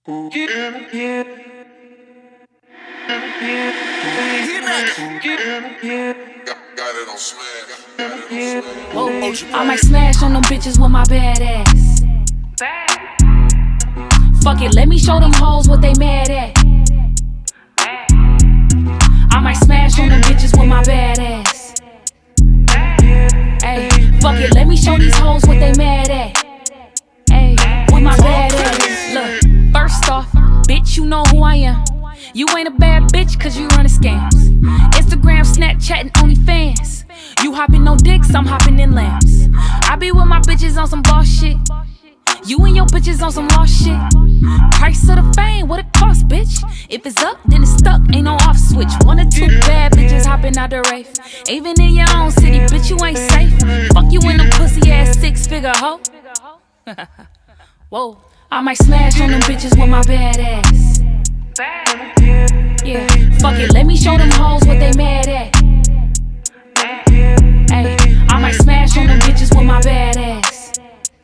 I might smash on them bitches with my bad ass. Fuck it, let me show them hoes what they mad at. I might smash on them bitches with my bad ass. Ay, fuck it, let me show these hoes what they mad at. Ay, with my bad ass. Look, first off, bitch, you know who I am. You ain't a bad bitch cause you running scams. Instagram, Snapchat, and OnlyFans. You hopping on dicks, I'm hopping in lambs. I be with my bitches on some boss shit. You and your bitches on some lost shit. Price of the fame, what it cost, bitch? If it's up, then it's stuck, ain't no off switch. One or two bad bitches hopping out the rave. Even in your own city, bitch, you ain't safe. Fuck you in them pussy ass 6-figure hoe. Whoa, I might smash on them bitches with my bad ass. Yeah, fuck it, let me show them hoes what they mad at. Ay, I might smash on them bitches with my bad ass.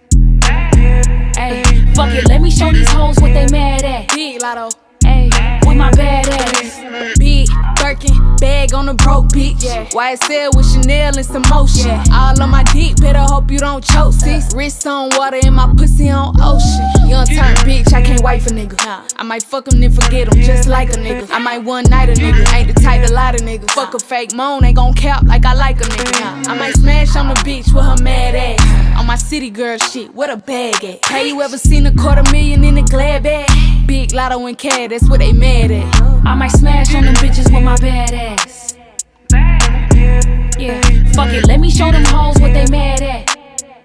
Ay, fuck it, let me show these hoes what they mad at. Big Lotto, Ay, with my bad ass. big Birkin, bag on the broke bitch. YSL with Chanel and some motion. All on my dick, better hope you don't choke, sis. Wrist on water and my pussy on ocean. Young turn bitch, I can't wife a nigga. I might fuck him then forget him, just like a nigga. I might one night a nigga, ain't the type to lie to niggas. Fuck a fake moan, ain't gon' cap like I like a nigga. I might smash on the bitch with her mad ass. On my city girl shit, what a bag at? Hey, you ever seen $250,000 in a glad bag? Big Lotto and CAD, that's what they mad at. I might smash on them bitches with my bad ass. Yeah, fuck it, let me show them hoes what they mad at.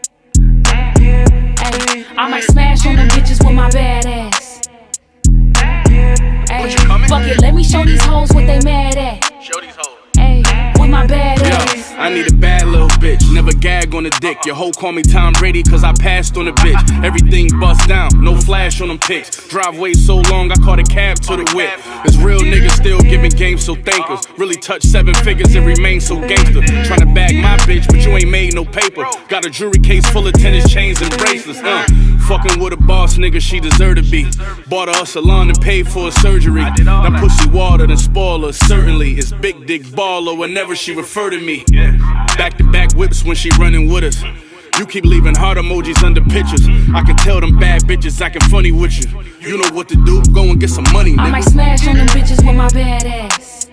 Ay, I might smash on them bitches with my bad ass. Ay, fuck it, let me show these hoes what they mad at. Show these hoes. Ay, with my bad ass. I need a bad little bitch, never gag on the dick. Your hoe call me Tom Brady cause I passed on the bitch. Everything bust down, no flash on them pics. Driveway so long I caught a cab to the whip. This real nigga still giving game, so thank us. Really touch 7 figures and remain so gangster. Tryna bag my bitch, but you ain't made no paper. Got a jewelry case full of tennis chains and bracelets. Fucking with a boss nigga, she deserve to be. Bought her a salon and paid for her surgery. That pussy watered and spoil her, certainly. It's big dick baller whenever she refer to me. Back to back whips when she running with us. You keep leaving heart emojis under pictures. I can tell them bad bitches acting funny with you. You know what to do, go and get some money, nigga. I might smash on them bitches with my bad ass.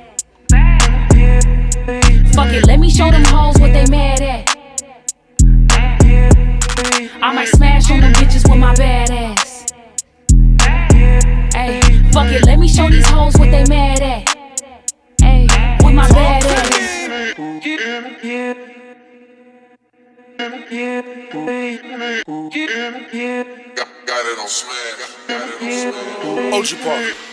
Fuck it, let me show them hoes what they mad at. I might smash on them bitches with my bad ass. Ay, fuck it, let me show these hoes what they mad at. Ay, with my bad ass. Got it on smash. OG Park.